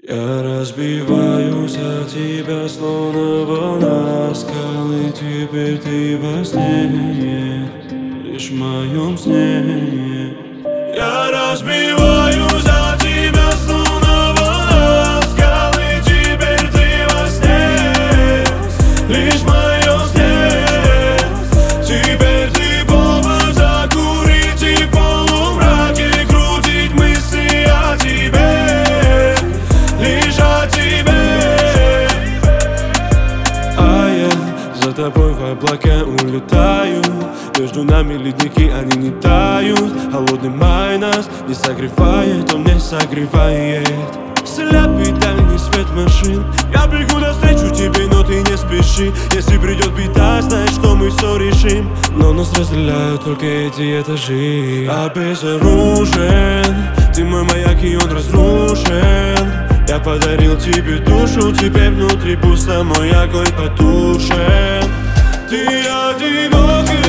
Я разбиваюсь о тебя, словно волна скалы. Теперь ты во сне, лишь в моем сне. Я разбиваюсь о тебя, словно волна скалы. Теперь ты во сне, лишь в моем сне. Теперь ты повод закурить и в полумраке крутить мысли о тебе, лишь о тебе. А я за тобой в облака улетаю. Между нами ледники, они не тают. Холодный май нас не согревает, он не согревает. Слепый дальний свет машин. Я бегу навстречу тебе, но ты не спеши. Если придет беда, знаешь, что мы все решим. Но нас разделяют только эти этажи. Обезоружен, ты мой маяк и он разрушен. Я подарил тебе душу, теперь внутри пусто, мой огонь потушен. Ты одинокий.